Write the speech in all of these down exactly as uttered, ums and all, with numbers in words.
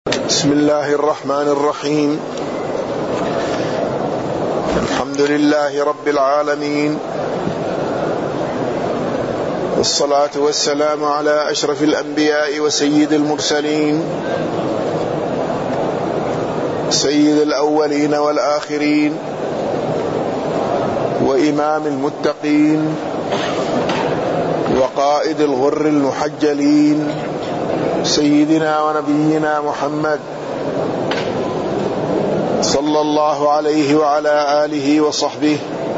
بسم الله الرحمن الرحيم. الحمد لله رب العالمين، والصلاة والسلام على أشرف الأنبياء وسيد المرسلين، سيد الأولين والآخرين، وإمام المتقين، وقائد الغر المحجلين، سيدنا ونبينا محمد صلى الله عليه وعلى آله وصحبه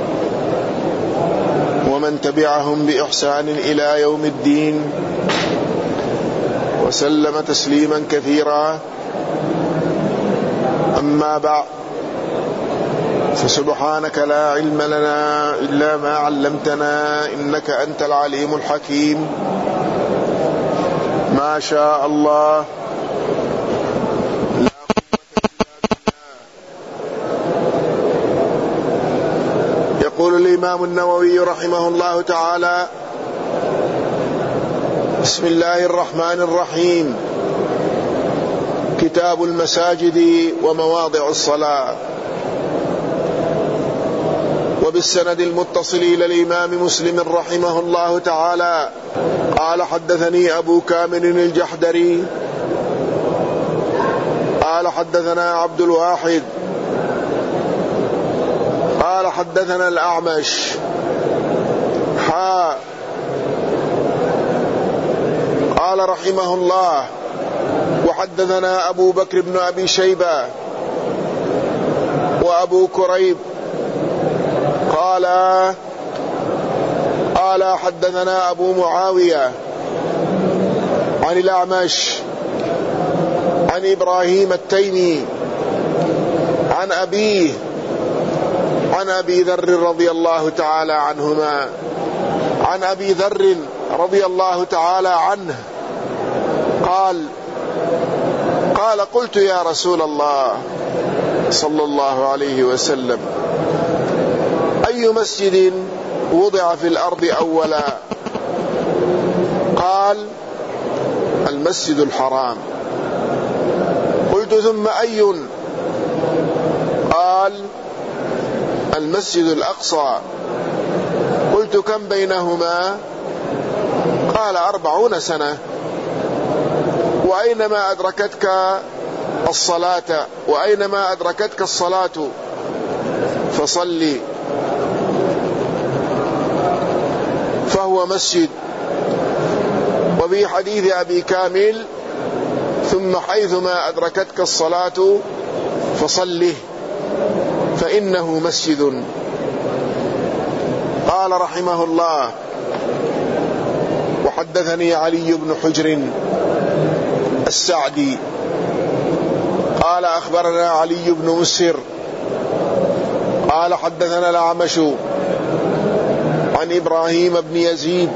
ومن تبعهم بإحسان إلى يوم الدين، وسلم تسليما كثيرا. أما بعد، فسبحانك لا علم لنا إلا ما علمتنا، إنك أنت العليم الحكيم. ما شاء الله لا قوة إلا بالله. يقول الإمام النووي رحمه الله تعالى: بسم الله الرحمن الرحيم. كتاب المساجد ومواضع الصلاة. وبالسند المتصل إلى الإمام مسلم رحمه الله تعالى قال: حدثني أبو كامل الجحدري قال: حدثنا عبد الواحد قال: حدثنا الأعمش حا قال رحمه الله: وحدثنا أبو بكر بن أبي شيبة وأبو كريب قال قال حدثنا أبو معاوية عن الأعمش عن إبراهيم التيمي عن أبيه عن أبي ذر رضي الله تعالى عنهما عن أبي ذر رضي الله تعالى عنه قال قال قلت: يا رسول الله صلى الله عليه وسلم، أي مسجد وضع في الأرض أولا؟ قال: المسجد الحرام. قلت: ثم أي؟ قال: المسجد الأقصى. قلت: كم بينهما؟ قال: أربعون سنة. وأينما أدركتك الصلاة وأينما أدركتك الصلاة فصلي، فهو مسجد. وفي حديث أبي كامل: ثم حيثما أدركتك الصلاة فصله فإنه مسجد. قال رحمه الله: وحدثني علي بن حجر السعدي قال: أخبرنا علي بن مسهر قال: حدثنا الأعمش عن إبراهيم بن يزيد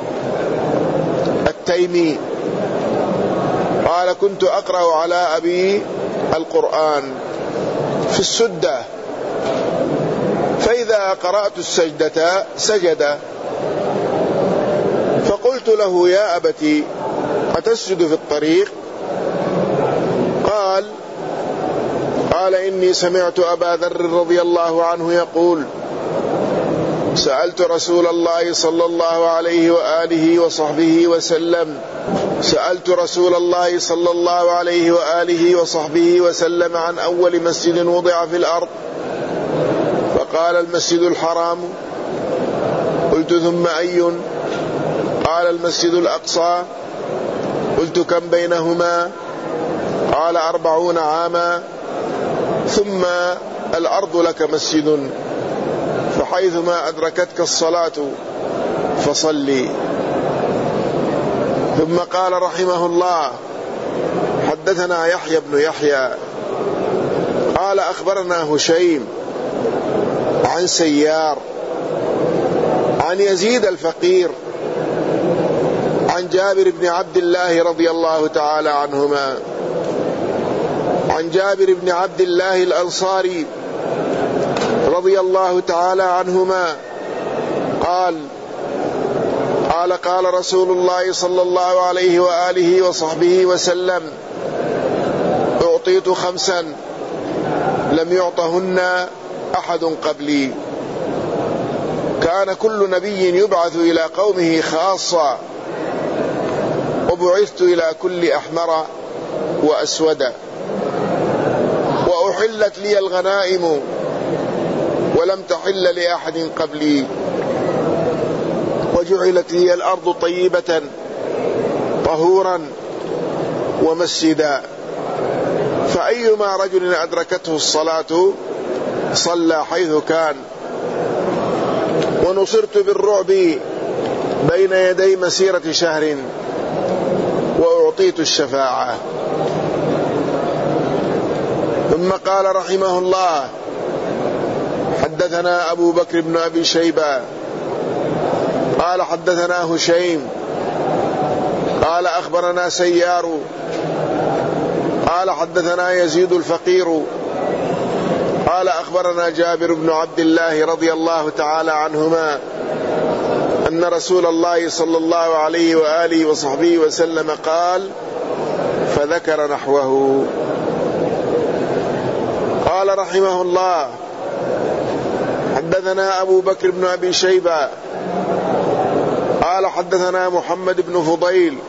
التيمي قال: كنت أقرأ على أبي القرآن في السدة، فإذا قرأت السجدة سجد، فقلت له: يا أبتي، أتسجد في الطريق؟ قال قال إني سمعت أبا ذر رضي الله عنه يقول: سألت رسول الله صلى الله عليه وآله وصحبه وسلم سألت رسول الله صلى الله عليه وآله وصحبه وسلم عن أول مسجد وضع في الأرض، فقال: المسجد الحرام. قلت: ثم أي؟ قال: المسجد الأقصى. قلت: كم بينهما؟ قال: أربعون عاما. ثم الأرض لك مسجد، فحيثما أدركتك الصلاة فصلي. ثم قال رحمه الله: حدثنا يحيى بن يحيى قال: أخبرنا هشيم عن سيار عن يزيد الفقير عن جابر بن عبد الله رضي الله تعالى عنهما عن جابر بن عبد الله الأنصاري رضي الله تعالى عنهما قال قال قال رسول الله صلى الله عليه وآله وصحبه وسلم: أعطيت خمسا لم يعطهن أحد قبلي. كان كل نبي يبعث إلى قومه خاصة، وبعثت إلى كل أحمر وأسود، وأحلت لي الغنائم ولم تحل لأحد قبلي، وجعلت لي الأرض طيبة طهورا ومسجدا، فأيما رجل أدركته الصلاة صلى حيث كان. ونصرت بالرعب بين يدي مسيرة شهر، وأعطيت الشفاعة. ثم قال رحمه الله: حدثنا أبو بكر بن أبي شيبة قال حدثنا هشيم قال أخبرنا سيار قال حدثنا يزيد الفقير قال أخبرنا جابر بن عبد الله رضي الله تعالى عنهما أن رسول الله صلى الله عليه وآله وصحبه وسلم قال، فذكر نحوه. قال رحمه الله: حدثنا أبو بكر بن أبي شيبة قال حدثنا محمد بن فضيل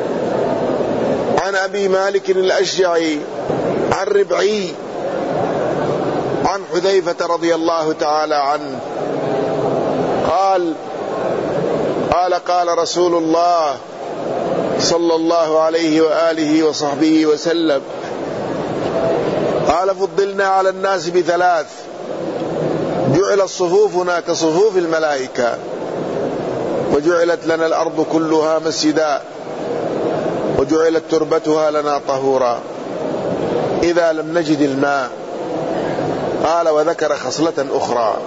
عن أبي مالك الأشجعي عن ربعي عن حذيفة رضي الله تعالى عنه قال قال قال رسول الله صلى الله عليه وآله وصحبه وسلم: قال فضلنا على الناس بثلاث: جعلت صفوفنا كصفوف الملائكة، وجعلت لنا الأرض كلها مسجدا، وجعلت تربتها لنا طهورا إذا لم نجد الماء. قال: وذكر خصلة أخرى.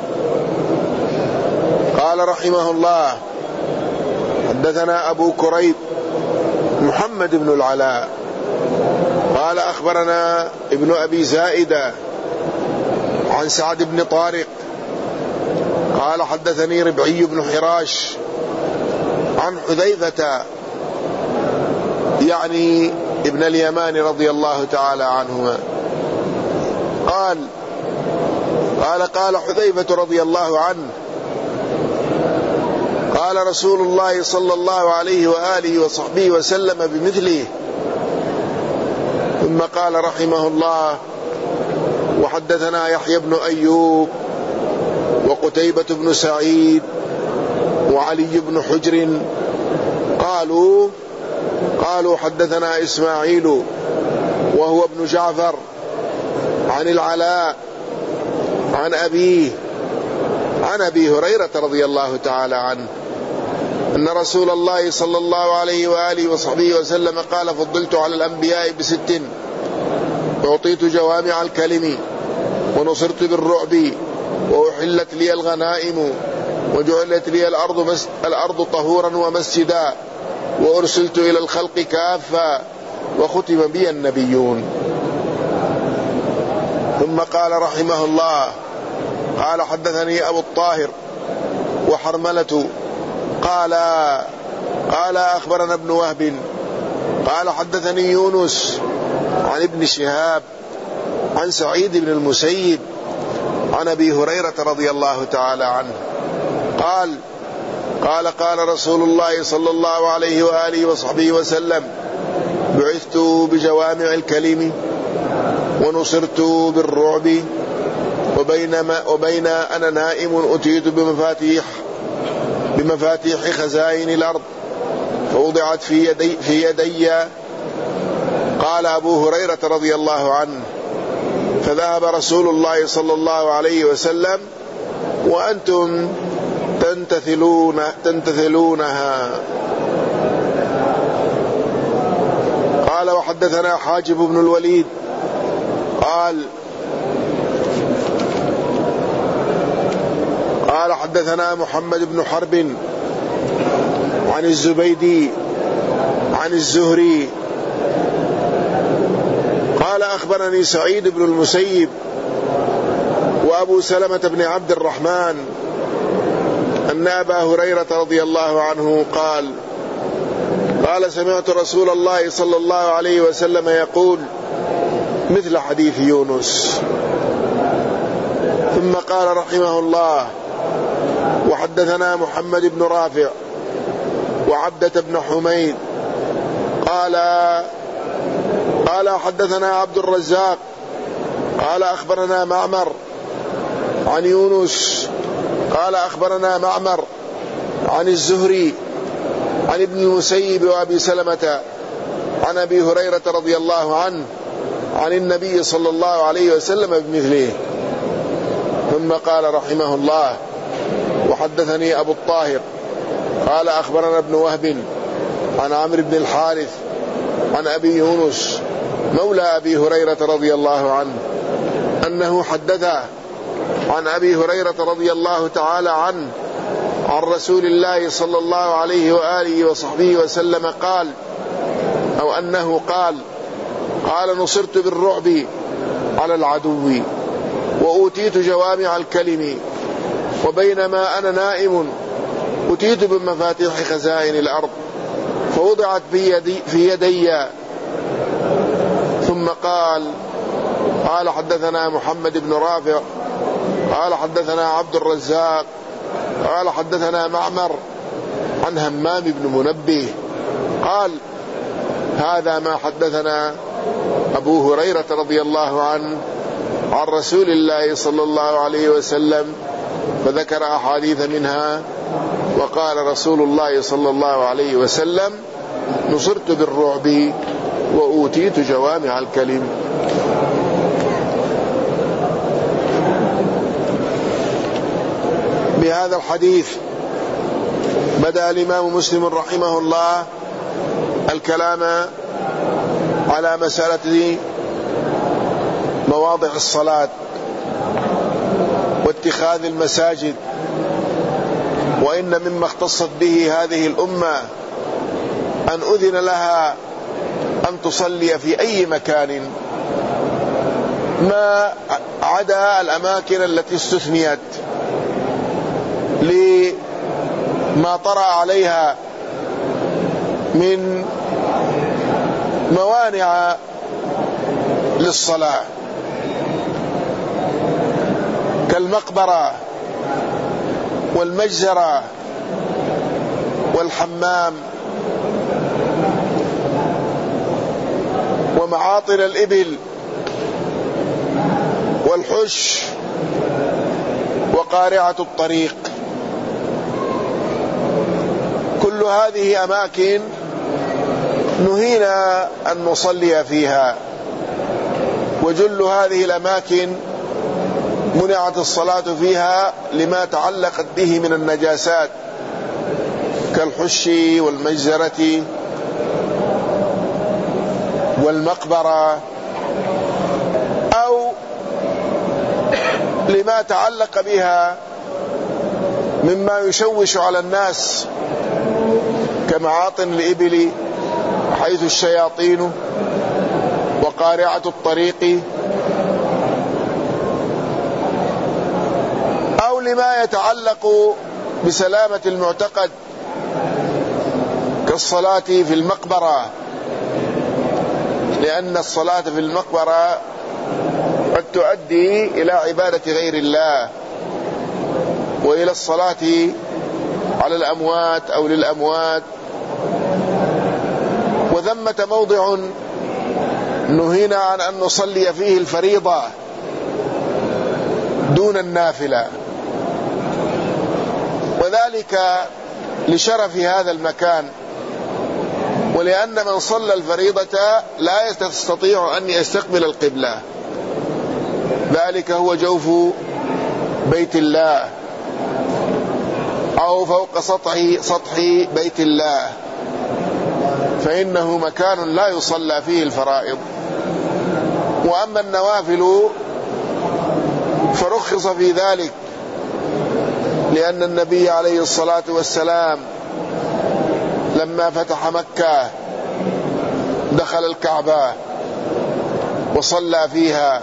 قال رحمه الله: حدثنا أبو كريب محمد بن العلاء قال أخبرنا ابن أبي زائدة عن سعد بن طارق قال حدثني ربعي بن حراش عن حذيفة يعني ابن اليمان رضي الله تعالى عنهما قال قال قال حذيفة رضي الله عنه: قال رسول الله صلى الله عليه وآله وصحبه وسلم بمثله. ثم قال رحمه الله: وحدثنا يحيى بن أيوب وقتيبة بن سعيد وعلي بن حجر قالوا قالوا حدثنا إسماعيل وهو ابن جعفر عن العلاء عن أبيه عن أبي هريرة رضي الله تعالى عنه أن رسول الله صلى الله عليه وآله وصحبه وسلم قال: فضلت على الأنبياء بست: أعطيت جوامع الكلم، ونصرت بالرعب، وأحلت لي الغنائم، وجعلت لي الأرض, الأرض طهورا ومسجدا، وأرسلت إلى الخلق كافة، وختم بي النبيون. ثم قال رحمه الله: قال حدثني أبو الطاهر وحرملة قال قال أخبرنا ابن وهب قال حدثني يونس عن ابن شهاب عن سعيد بن المسيب عن أبي هريرة رضي الله تعالى عنه قال قال قال رسول الله صلى الله عليه وآله وصحبه وسلم: بعثت بجوامع الكلم، ونصرت بالرعب، وبينما وبين أنا نائم أتيت بمفاتيح بمفاتيح خزائن الأرض فوضعت في يدي, في يدي. قال أبو هريرة رضي الله عنه: فذهب رسول الله صلى الله عليه وسلم وأنتم تنتثلون تنتثلونها. قال: وحدثنا حاجب بن الوليد قال قال حدثنا محمد بن حرب عن الزبيدي عن الزهري قال: أخبرني سعيد بن المسيب وأبو سلمة بن عبد الرحمن أن أبا هريرة رضي الله عنه قال قال: سمعت رسول الله صلى الله عليه وسلم يقول: مثل حديث يونس. ثم قال رحمه الله: وحدثنا محمد بن رافع وعبدة بن حميد قال قال حدثنا عبد الرزاق قال أخبرنا معمر عن يونس قال أخبرنا معمر عن الزهري عن ابن المسيب وأبي سلمة عن أبي هريرة رضي الله عنه عن النبي صلى الله عليه وسلم بمثله. ثم قال رحمه الله: وحدثني أبو الطاهر قال أخبرنا ابن وهب عن عمرو بن الحارث عن أبي يونس مولى أبي هريرة رضي الله عنه أنه حدثه عن أبي هريرة رضي الله تعالى عنه عن رسول الله صلى الله عليه وآله وصحبه وسلم قال، أو أنه قال: قال: نصرت بالرعب على العدو وأوتيت جوامع الكلم وبينما أنا نائم أتيت بمفاتيح خزائن الأرض فوضعت في يدي, في يدي. ثم قال: قال حدثنا محمد بن رافع قال حدثنا عبد الرزاق قال حدثنا معمر عن همام بن منبه قال: هذا ما حدثنا أبو هريرة رضي الله عنه عن رسول الله صلى الله عليه وسلم، فذكر أحاديث منها، وقال رسول الله صلى الله عليه وسلم: نصرت بالرعب وأوتيت جوامع الكلم. بهذا الحديث بدأ الإمام مسلم رحمه الله الكلام على مسألة مواضع الصلاة واتخاذ المساجد، وإن مما اختصت به هذه الأمة أن أذن لها أن تصلي في أي مكان ما عدا الأماكن التي استثنيت لما طرأ عليها من موانع للصلاة كالمقبرة والمجزرة والحمام ومعاطن الإبل والحش وقارعة الطريق. كل هذه أماكن نهينا أن نصلي فيها، وجل هذه الأماكن منعت الصلاة فيها لما تعلقت به من النجاسات كالحش والمجزرة والمقبرة، أو لما تعلق بها مما يشوش على الناس كمعاطن الإبل حيث الشياطين وقارعة الطريق، أو لما يتعلق بسلامة المعتقد كالصلاة في المقبرة، لأن الصلاة في المقبرة قد تؤدي إلى عبادة غير الله وإلى الصلاة على الأموات أو للأموات. وثمة موضع نهينا عن أن نصلي فيه الفريضة دون النافلة، وذلك لشرف هذا المكان، ولأن من صلى الفريضة لا يستطيع أن يستقبل القبلة، ذلك هو جوف بيت الله أو فوق سطح سطح بيت الله، فإنه مكان لا يصلى فيه الفرائض. وأما النوافل فرخص في ذلك، لأن النبي عليه الصلاة والسلام لما فتح مكة دخل الكعبة وصلى فيها،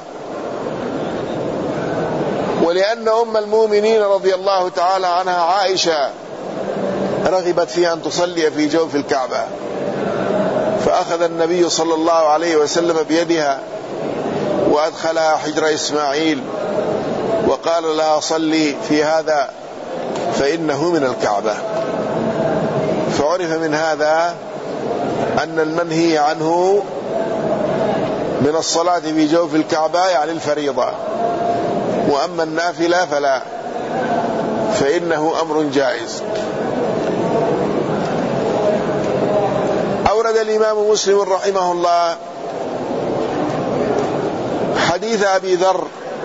ولأن أم المؤمنين رضي الله تعالى عنها عائشة رغبت في أن تصلي في جوف الكعبة، فأخذ النبي صلى الله عليه وسلم بيدها وأدخلها حجر إسماعيل وقال لها صلي في هذا فإنه من الكعبة. فعرف من هذا أن المنهي عنه من الصلاة في جوف الكعبة يعني الفريضة، وأما النافلة فلا، فإنه أمر جائز. أورد الإمام مسلم رحمه الله حديث أبي ذر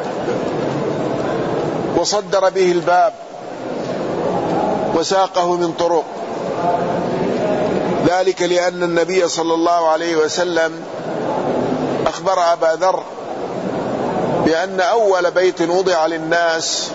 وصدر به الباب وساقه من طرق، ذلك لأن النبي صلى الله عليه وسلم أخبر أبا ذر بأن أول بيت وضع للناس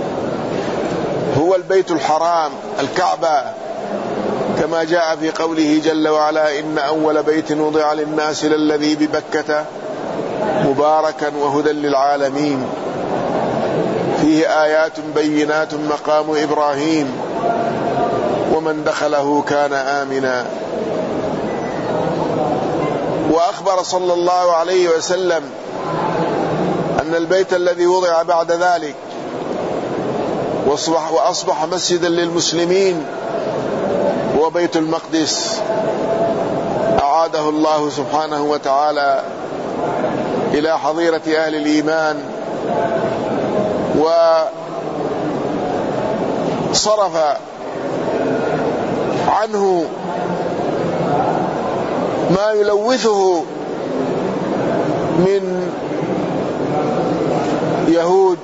هو البيت الحرام الكعبة، كما جاء في قوله جل وعلا إن أول بيت وضع للناس للذي ببكة مباركا وهدى للعالمين فيه آيات بينات مقام إبراهيم ومن دخله كان آمنا. وأخبر صلى الله عليه وسلم أن البيت الذي وضع بعد ذلك وأصبح, وأصبح مسجدا للمسلمين هو بيت المقدس، أعاده الله سبحانه وتعالى إلى حظيرة أهل الإيمان، وصرف عنه ما يلوثه من يهود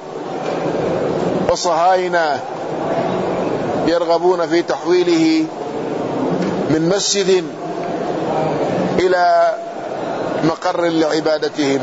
وصهاينة يرغبون في تحويله من مسجد إلى مقر لعبادتهم.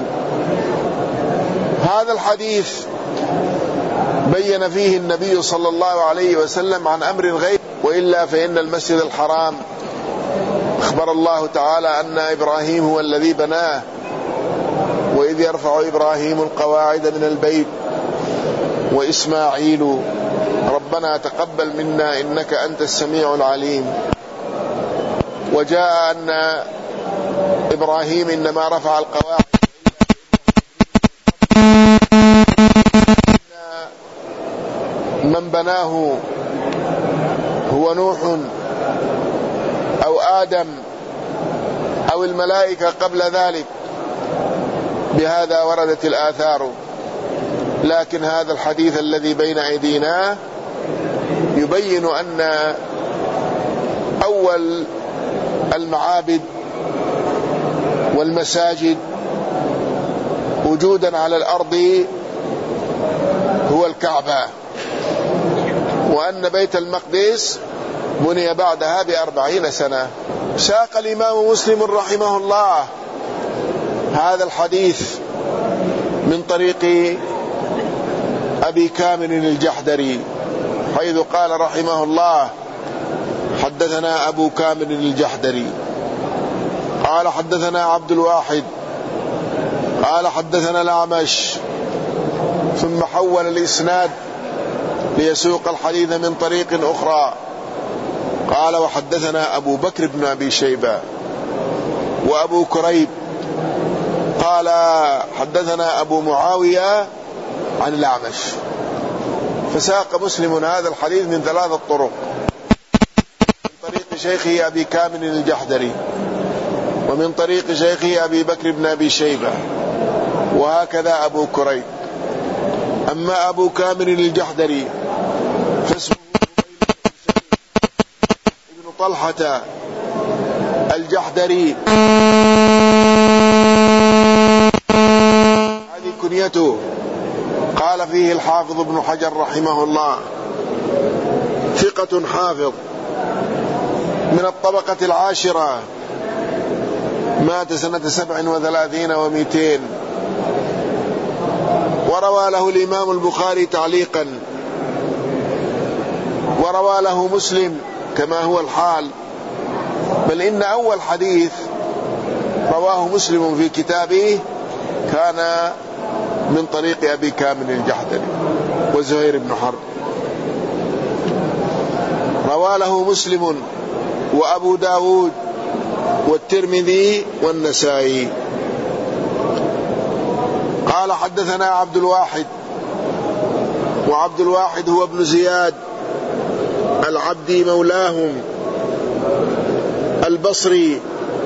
هذا الحديث بين فيه النبي صلى الله عليه وسلم عن أمر غير، وإلا فإن المسجد الحرام أخبر الله تعالى أن إبراهيم هو الذي بناه، وإذ يرفع إبراهيم القواعد من البيت وإسماعيل ربنا تقبل منا إنك أنت السميع العليم. وجاء أن إبراهيم إنما رفع القواعد من بناه هو نوح أو آدم أو الملائكة قبل ذلك، بهذا وردت الآثار. لكن هذا الحديث الذي بين أيدينا يبين أن أول المعابد والمساجد وجودا على الأرض هو الكعبة، وأن بيت المقدس بني بعدها بأربعين سنة. ساق الإمام مسلم رحمه الله هذا الحديث من طريق أبي كامل الجحدري، حيث قال رحمه الله حدثنا أبو كامل الجحدري قال حدثنا عبد الواحد قال حدثنا الأعمش، ثم حول الإسناد ليسوق الحديث من طريق أخرى. قال وحدثنا أبو بكر بن أبي شيبة وأبو كريب قال حدثنا أبو معاوية عن الأعمش. فساق مسلم هذا الحديث من ثلاثة طرق، من طريق شيخه أبي كامل الجحدري، ومن طريق شيخه أبي بكر بن أبي شيبة، وهكذا أبو كريب. أما أبو كامل الجحدري فاسمه ابن طلحة الجحدري، هذه كنيته. قال فيه الحافظ ابن حجر رحمه الله ثقة حافظ من الطبقة العاشرة، مات سنة سبع وثلاثين ومئتين. وروى له الإمام البخاري تعليقا، وروى له مسلم كما هو الحال، بل إن أول حديث رواه مسلم في كتابه كان من طريق أبي كامل الجحدري وزهير بن حرب. روى له مسلم وأبو داود والترمذي والنسائي. قال حدثنا عبد الواحد، وعبد الواحد هو ابن زياد العبدي مولاهم البصري.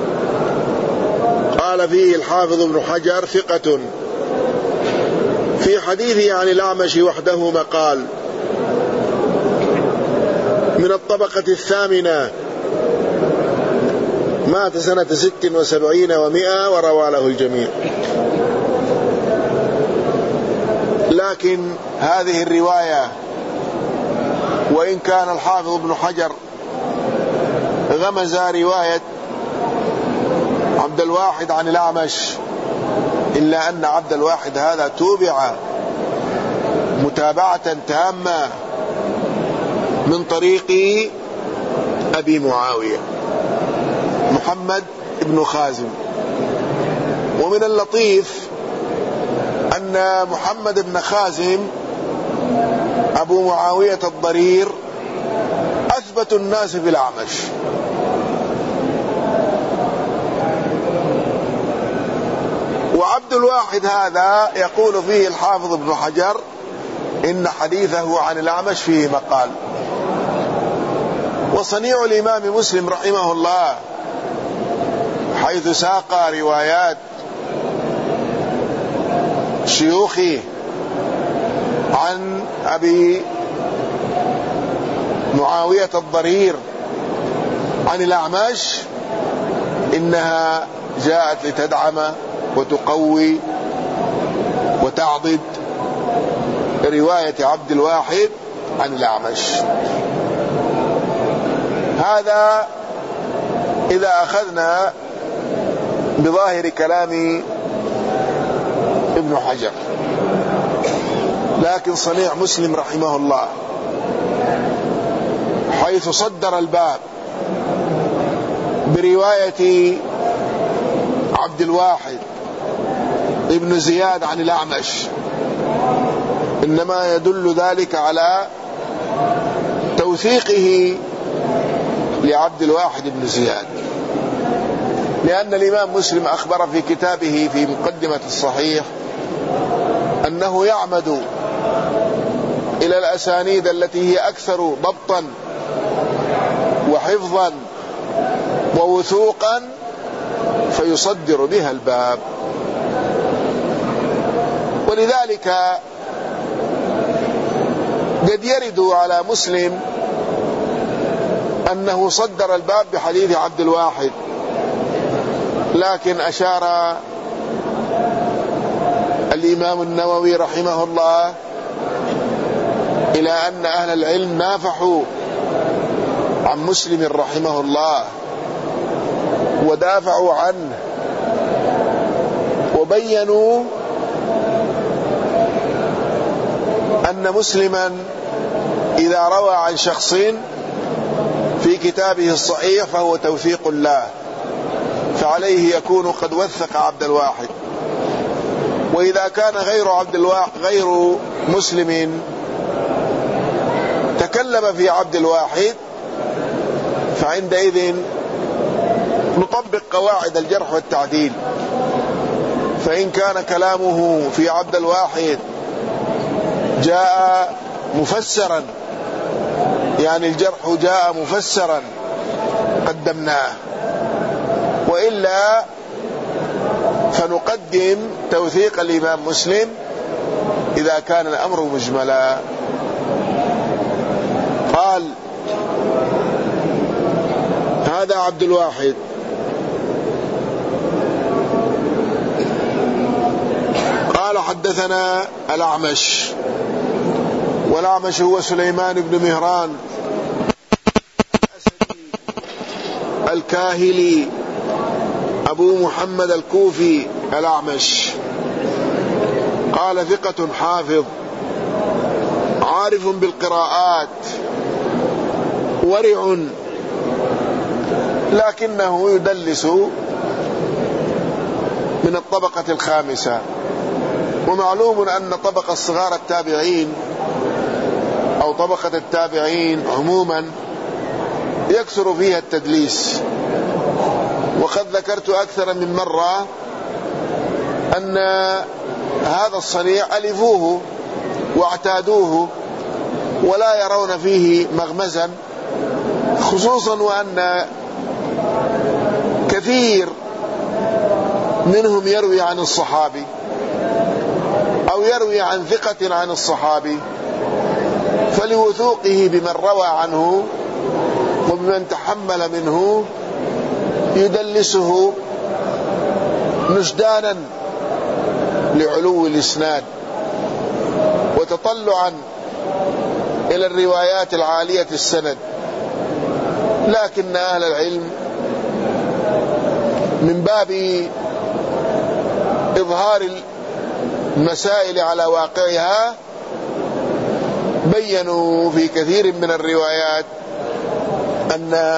قال فيه الحافظ ابن حجر ثقة. في حديثه عن الأعمش وحده مقال. من الطبقة الثامنة، مات سنة ست وسبعين ومئة وروى له الجميع. لكن هذه الرواية وإن كان الحافظ ابن حجر غمز رواية عبد الواحد عن الأعمش، إلا أن عبد الواحد هذا توبع متابعة تامة من طريق أبي معاوية محمد بن خازم. ومن اللطيف أن محمد بن خازم أبو معاوية الضرير أثبت الناس في الأعمش، وعبد الواحد هذا يقول فيه الحافظ ابن حجر إن حديثه عن الأعمش فيه مقال. وصنيع الإمام مسلم رحمه الله حيث ساق روايات شيوخه عن أبي معاوية الضرير عن الأعمش إنها جاءت لتدعم وتقوي وتعضد رواية عبد الواحد عن الأعمش. هذا إذا أخذنا بظاهر كلام ابن حجر. لكن صنيع مسلم رحمه الله حيث صدر الباب برواية عبد الواحد ابن زياد عن الأعمش، إنما يدل ذلك على توثيقه لعبد الواحد بن زياد، لأن الإمام مسلم أخبر في كتابه في مقدمة الصحيح أنه يعمد إلى الأسانيد التي هي أكثر ضبطا وحفظا ووثوقا فيصدر بها الباب. ولذلك قد يرد على مسلم أنه صدر الباب بحديث عبد الواحد، لكن أشار الإمام النووي رحمه الله إلى أن أهل العلم نافحوا عن مسلم رحمه الله ودافعوا عنه وبينوا أن مسلما إذا روى عن شخص في كتابه الصحيح فهو توثيق له، فعليه يكون قد وثق عبد الواحد. وإذا كان غير عبد الواحد غير مسلم تكلم في عبد الواحد فعندئذ نطبق قواعد الجرح والتعديل. فإن كان كلامه في عبد الواحد جاء مفسرا، يعني الجرح جاء مفسرا قدمناه، وإلا فنقدم توثيق الإمام مسلم إذا كان الأمر مجملا. قال هذا عبد الواحد. قال حدثنا الأعمش، والأعمش هو سليمان بن مهران الأسدي الكاهلي أبو محمد الكوفي الأعمش. قال ثقة حافظ عارف بالقراءات ورع، لكنه يدلس من الطبقة الخامسة. ومعلوم أن طبقة صغار التابعين أو طبقة التابعين عموما يكثر فيها التدليس. وقد ذكرت أكثر من مرة أن هذا الصنيع ألفوه واعتادوه ولا يرون فيه مغمزا، خصوصا وأن كثير منهم يروي عن الصحابي أو يروي عن ثقة عن الصحابي، فلوثوقه بمن روى عنه وبمن تحمل منه يدلسه نجدانا لعلو الإسناد وتطلعا إلى الروايات العالية السند. لكن أهل العلم من باب إظهار المسائل على واقعها بيّنوا في كثير من الروايات أن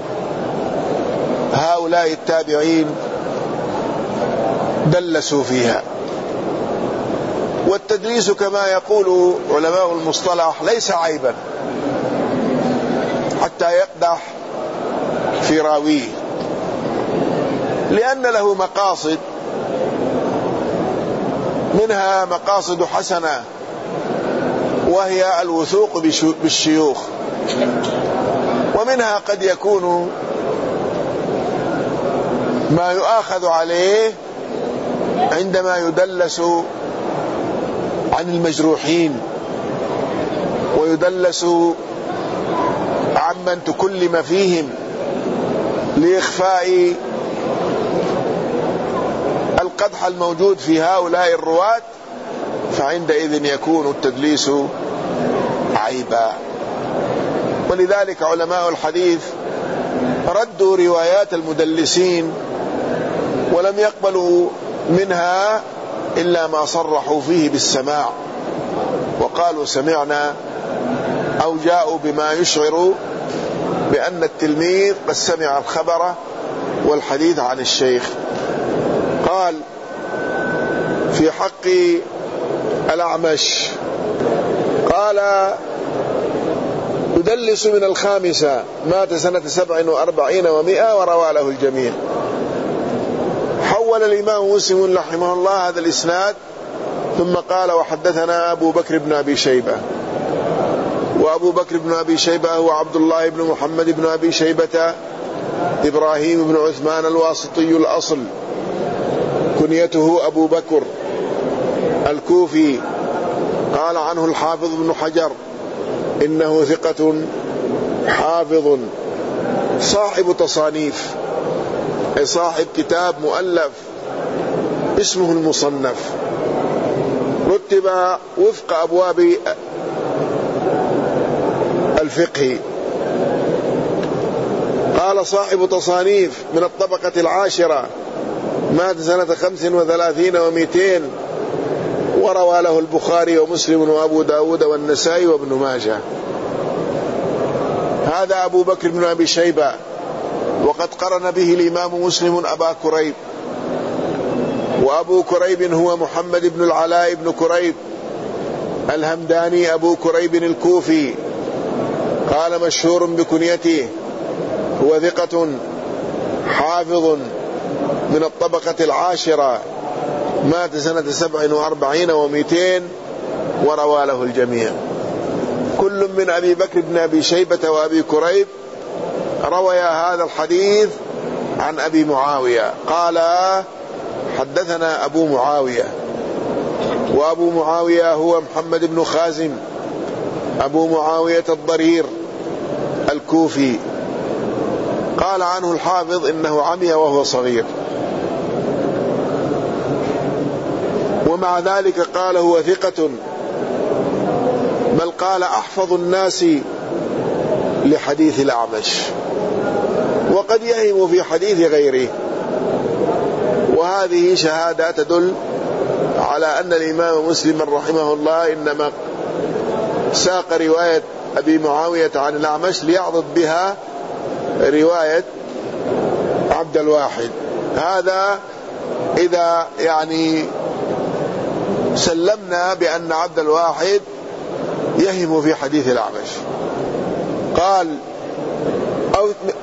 هؤلاء التابعين دلسوا فيها. والتدليس كما يقول علماء المصطلح ليس عيبا حتى يقدح في راويه، لأن له مقاصد، منها مقاصد حسنة وهي الوثوق بالشيوخ، ومنها قد يكون ما يؤاخذ عليه عندما يدلس عن المجروحين ويدلس عمن تكلم فيهم لإخفاء القدح الموجود في هؤلاء الرواة، فعندئذ يكون التدليس عيبا. ولذلك علماء الحديث ردوا روايات المدلسين ولم يقبلوا منها إلا ما صرحوا فيه بالسماع وقالوا سمعنا، أو جاءوا بما يشعر بأن التلميذ قد سمع الخبر والحديث عن الشيخ. قال في حق الأعمش قال يدلس من الخامسة، مات سنة سبع وأربعين ومئة وروى له الجميع. حول الإمام مسلم رحمه الله هذا الإسناد ثم قال وحدثنا أبو بكر بن أبي شيبة. وأبو بكر بن أبي شيبة هو عبد الله بن محمد بن أبي شيبة إبراهيم بن عثمان الواسطي الأصل، كنيته أبو بكر، الكوفي. قال عنه الحافظ بن حجر إنه ثقة حافظ صاحب تصانيف، أي صاحب كتاب مؤلف اسمه المصنف، رتب وفق أبواب الفقه. قال صاحب تصانيف من الطبقة العاشرة، مات سنة خمس وثلاثين ومئتين وروى له البخاري ومسلم وأبو داود والنسائي وابن ماجه. هذا أبو بكر بن أبي شيبة، وقد قرن به الإمام مسلم أبا كريب، وأبو كريب هو محمد بن العلاء بن كريب الهمداني أبو كريب الكوفي. قال مشهور بكنيته، هو ثقة حافظ من الطبقة العاشرة، مات سنة سبع وأربعين ومئتين وروى له الجميع. كل من أبي بكر بن أبي شيبة وأبي كريب روى هذا الحديث عن أبي معاوية. قال حدثنا أبو معاوية، وأبو معاوية هو محمد بن خازم أبو معاوية الضرير الكوفي. قال عنه الحافظ إنه عمي وهو صغير، ومع ذلك قال هو ثقة، بل قال أحفظ الناس لحديث الأعمش، وقد يهم في حديث غيره. وهذه شهادة تدل على أن الإمام مسلم رحمه الله إنما ساق رواية أبي معاوية عن الأعمش ليعضد بها رواية عبد الواحد. هذا إذا يعني سلمنا بأن عبد الواحد يهم في حديث الأعمش. قال أو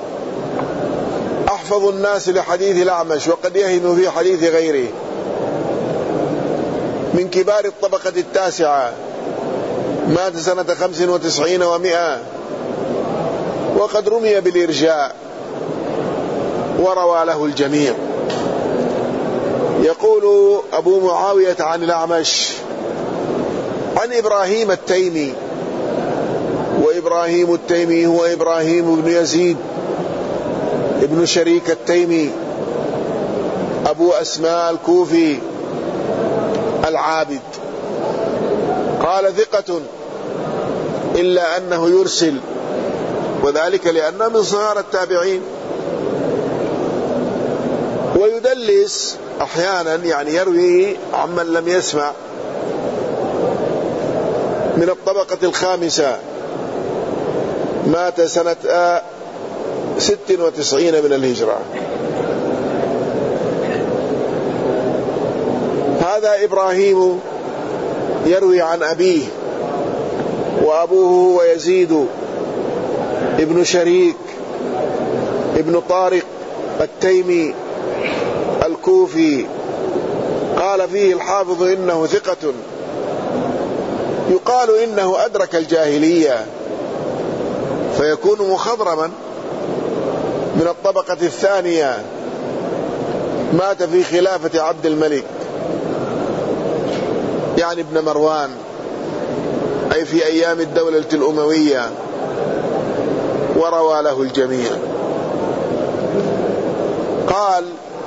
أحفظ الناس لحديث الأعمش وقد يهم في حديث غيره، من كبار الطبقة التاسعة، مات سنة خمس وتسعين ومئة، وقد رمي بالإرجاء وروى له الجميع. يقول أبو معاوية عن الأعمش عن إبراهيم التيمي، وإبراهيم التيمي هو إبراهيم بن يزيد ابن شريك التيمي أبو أسماء الكوفي العابد، قال ثقة إلا أنه يرسل، وذلك لأنه من صغار التابعين، ويدلس أحيانا، يعني يروي عمن لم يسمع. من الطبقة الخامسة، مات سنة ست وتسعين من الهجرة. هذا إبراهيم يروي عن أبيه، وأبوه هو يزيد ابن شريك ابن طارق التيمي الكوفي. قال فيه الحافظ إنه ثقة، يقال إنه أدرك الجاهلية فيكون مخضرما. من الطبقة الثانية، مات في خلافة عبد الملك يعني ابن مروان، أي في أيام الدولة الأموية، وروى له الجميع. قال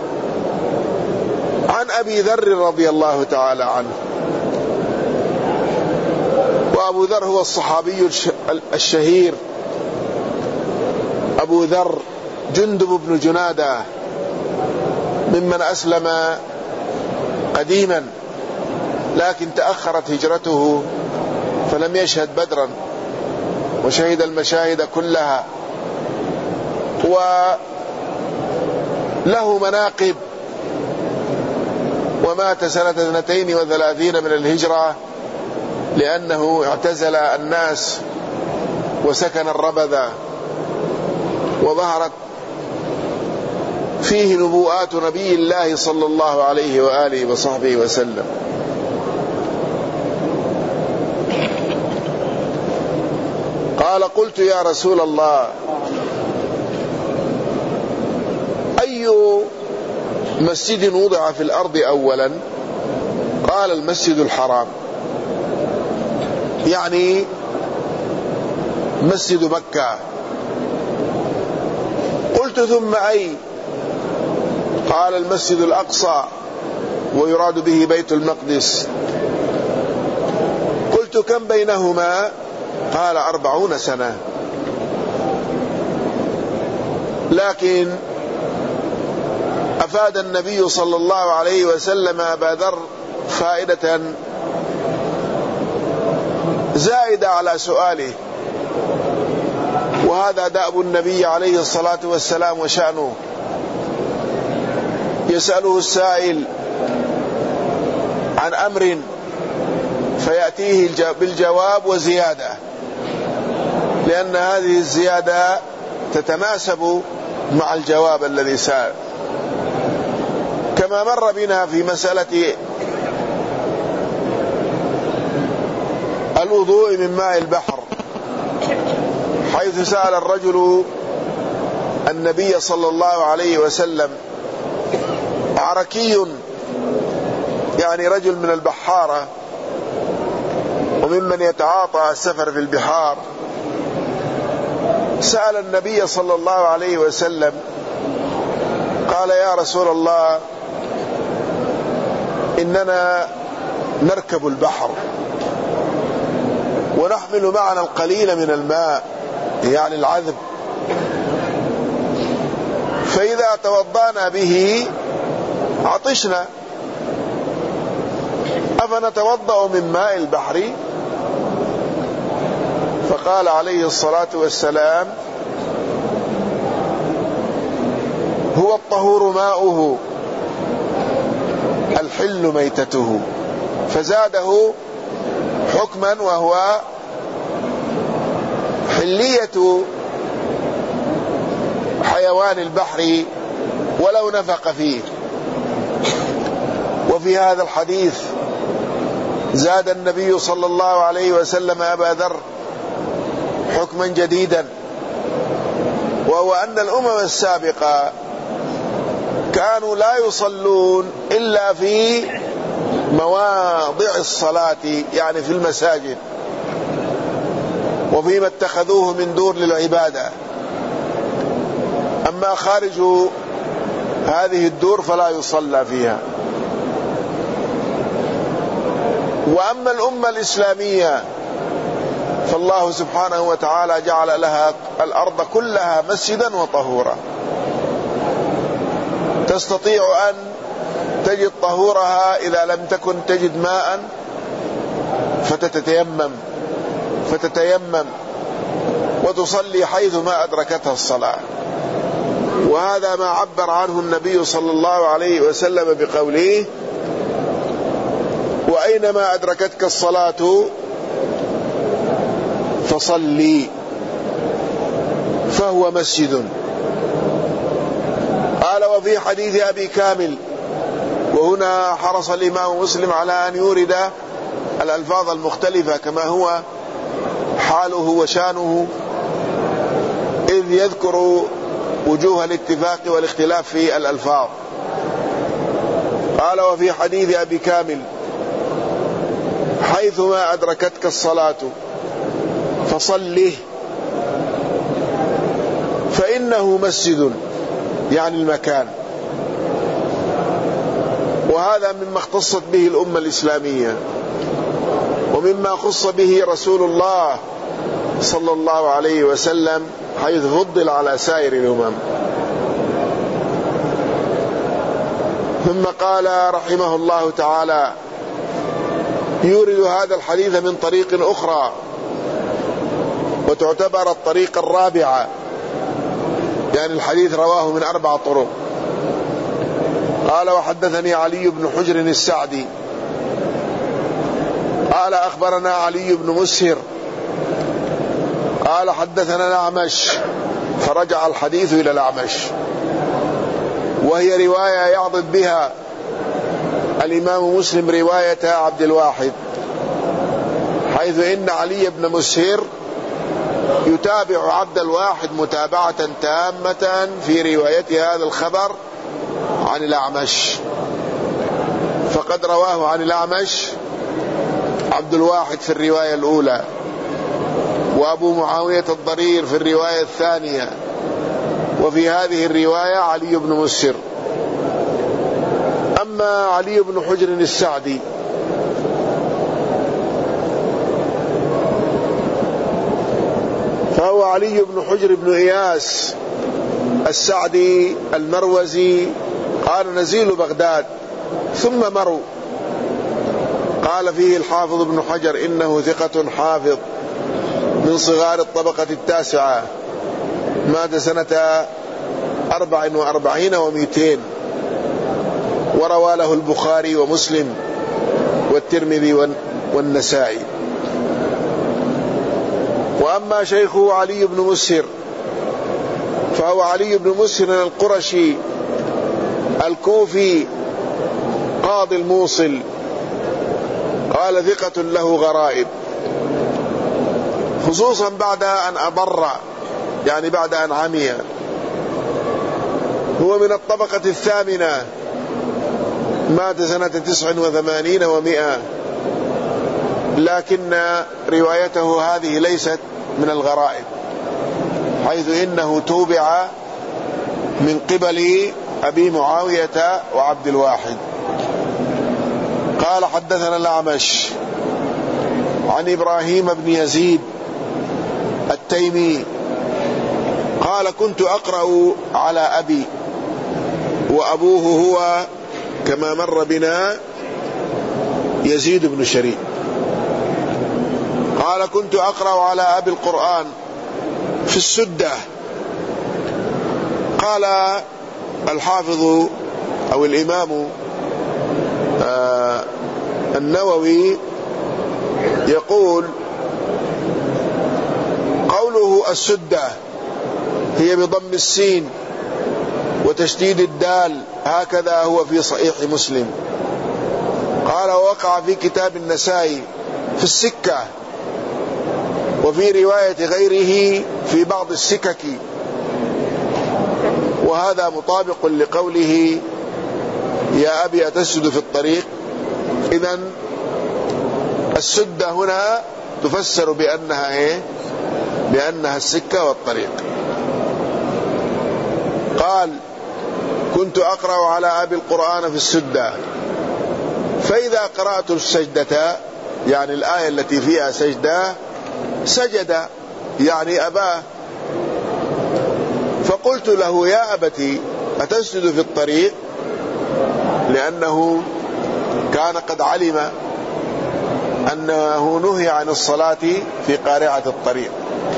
عن أبي ذر رضي الله تعالى عنه، وأبو ذر هو الصحابي الشهير أبو ذر جندب بن جنادة، ممن أسلم قديما لكن تأخرت هجرته فلم يشهد بدرا، وشهد المشاهد كلها، وله مناقب. ومات سنة اثنتين وثلاثين من الهجرة، لأنه اعتزل الناس وسكن الربذة، وظهرت فيه نبوءات نبي الله صلى الله عليه وآله وصحبه وسلم. قال قلت يا رسول الله أي مسجد وضع في الأرض أولا؟ قال المسجد الحرام، يعني مسجد مكة. قلت ثم أي؟ قال المسجد الأقصى، ويراد به بيت المقدس. قلت كم بينهما؟ قال أربعون سنة. لكن أفاد النبي صلى الله عليه وسلم أبا ذر فائدة زائدة على سؤاله، وهذا دأب النبي عليه الصلاة والسلام وشأنه، يسأله السائل عن أمر فيأتيه بالجواب وزيادة، لأن هذه الزيادة تتناسب مع الجواب الذي سأل، كما مر بنا في مسألة الوضوء من ماء البحر، حيث سأل الرجل النبي صلى الله عليه وسلم، عركي يعني رجل من البحارة وممن يتعاطى السفر في البحار، سأل النبي صلى الله عليه وسلم قال يا رسول الله إننا نركب البحر ونحمل معنا القليل من الماء يعني العذب، فإذا توضأنا به عطشنا، أفنتوضأ من ماء البحر؟ فقال عليه الصلاة والسلام هو الطهور ماؤه الحل ميتته، فزاده حكما وهو حلية حيوان البحر ولو نفق فيه. وفي هذا الحديث زاد النبي صلى الله عليه وسلم أبا ذر حكما جديدا، وهو أن الأمم السابقة كانوا لا يصلون إلا في مواضع الصلاة، يعني في المساجد وفيما اتخذوه من دور للعبادة، أما خارج هذه الدور فلا يصلى فيها. وأما الأمة الإسلامية فالله سبحانه وتعالى جعل لها الأرض كلها مسجدا وطهورا، تستطيع أن تجد طهورها إذا لم تكن تجد ماء فتتيمم فتتيمم وتصلي حيث ما أدركتها الصلاة. وهذا ما عبر عنه النبي صلى الله عليه وسلم بقوله: وأينما أدركتك الصلاة فصلي، فهو مسجد. قال: وفي حديث أبي كامل، وهنا حرص الإمام مسلم على أن يورد الألفاظ المختلفة كما هو حاله وشانه، إذ يذكر وجوه الاتفاق والاختلاف في الألفاظ. قال: وفي حديث أبي كامل: حيثما أدركتك الصلاة فصله فإنه مسجد، يعني المكان. وهذا مما اختصت به الأمة الإسلامية، ومما خص به رسول الله صلى الله عليه وسلم، حيث فضل على سائر الأمم. ثم قال رحمه الله تعالى: يورد هذا الحديث من طريق أخرى، وتعتبر الطريق الرابعة، يعني الحديث رواه من أربع طرق. قال: وحدثني علي بن حجر السعدي قال: أخبرنا علي بن مسهر قال: حدثنا الأعمش، فرجع الحديث إلى الأعمش، وهي رواية يعضد بها الإمام مسلم رواية عبد الواحد، حيث إن علي بن مسهر يتابع عبد الواحد متابعة تامة في رواية هذا الخبر عن الأعمش، فقد رواه عن الأعمش عبد الواحد في الرواية الأولى، وأبو معاوية الضرير في الرواية الثانية، وفي هذه الرواية علي بن مسهر. أما علي بن حجر السعدي فهو علي بن حجر بن إياس السعدي المروزي، قال: نزيل بغداد ثم مرو. قال فيه الحافظ ابن حجر: إنه ثقة حافظ من صغار الطبقة التاسعة، مات سنة أربع وأربعين ومئتين، وروى له البخاري ومسلم والترمذي والنسائي. وأما شيخه علي بن مسهر فهو علي بن مسهر القرشي الكوفي قاضي الموصل، قال: ثقة له غرائب، خصوصا بعد أن أضر، يعني بعد أن عمي. هو من الطبقة الثامنة، مات سنة تسع وثمانين ومئة، لكن روايته هذه ليست من الغرائب، حيث إنه توبع من قبل أبي معاوية وعبد الواحد. قال: حدثنا الأعمش عن إبراهيم بن يزيد التيمي قال: كنت أقرأ على أبي، وأبوه هو كما مر بنا يزيد بن شريك. قال: كنت أقرأ على أبي القرآن في السدة. قال الحافظ أو الإمام آه النووي يقول: قوله السدة هي بضم السين وتشديد الدال، هكذا هو في صحيح مسلم. قال ووقع في كتاب النسائي في السكة، وفي رواية غيره في بعض السكك، وهذا مطابق لقوله يا أبي أتسجد في الطريق. إذن السدة هنا تفسر بأنها إيه؟ بأنها السكة والطريق. قال كنت أقرأ على أبي القرآن في السدة، فإذا قرأت السجدة يعني الآية التي فيها سجدة سجد يعني أباه، فقلت له يا أبتي أتسجد في الطريق، لأنه كان قد علم أنه نهي عن الصلاة في قارعة الطريق.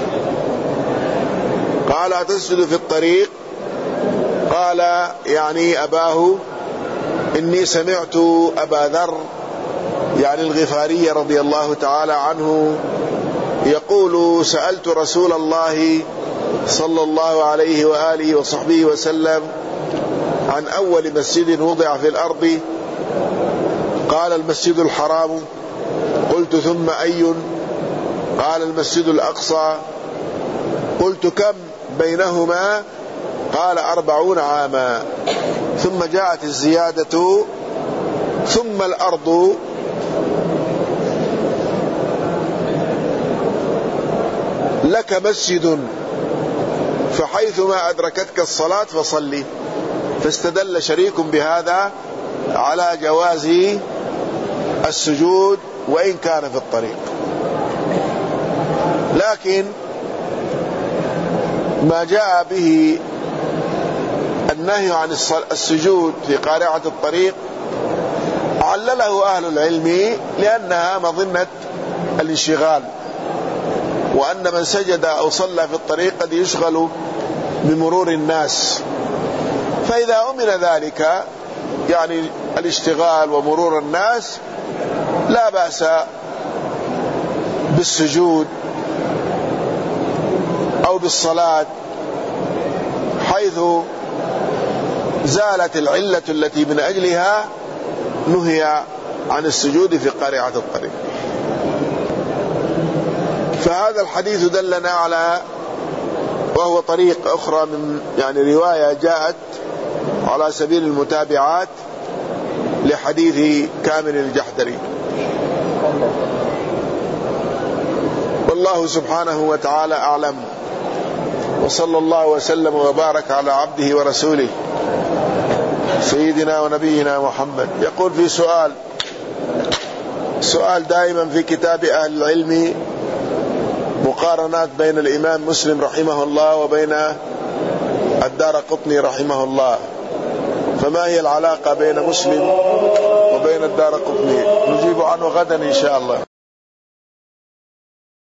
قال أتسجد في الطريق، قال يعني أباه إني سمعت أبا ذر يعني الغفاري رضي الله تعالى عنه يقول سألت رسول الله صلى الله عليه وآله وصحبه وسلم عن أول مسجد وضع في الأرض، قال المسجد الحرام. قلت ثم أي؟ قال المسجد الأقصى. قلت كم بينهما؟ قال أربعون عاما. ثم جاءت الزيادة ثم الأرض. لك مسجد فحيثما أدركتك الصلاة فصلي. فاستدل شريك بهذا على جواز السجود وإن كان في الطريق. لكن ما جاء به النهي عن السجود في قارعة الطريق علله أهل العلم لأنها مظنة الانشغال، وأن من سجد أو صلى في الطريق قد يشغل بمرور الناس، فإذا أمن ذلك يعني الاشتغال ومرور الناس لا بأس بالسجود أو بالصلاة، حيث زالت العلة التي من أجلها نهي عن السجود في قارعة الطريق. فهذا الحديث دلنا على، وهو طريق أخرى من يعني رواية جاءت على سبيل المتابعات لحديث كامل الجحدري. والله سبحانه وتعالى أعلم، وصلى الله وسلم وبارك على عبده ورسوله سيدنا ونبينا محمد. يقول في سؤال سؤال دائما في كتاب أهل العلم مقارنات بين الإمام مسلم رحمه الله وبين الدارقطني رحمه الله، فما هي العلاقة بين مسلم وبين الدارقطني؟ نجيب عنه غدا إن شاء الله.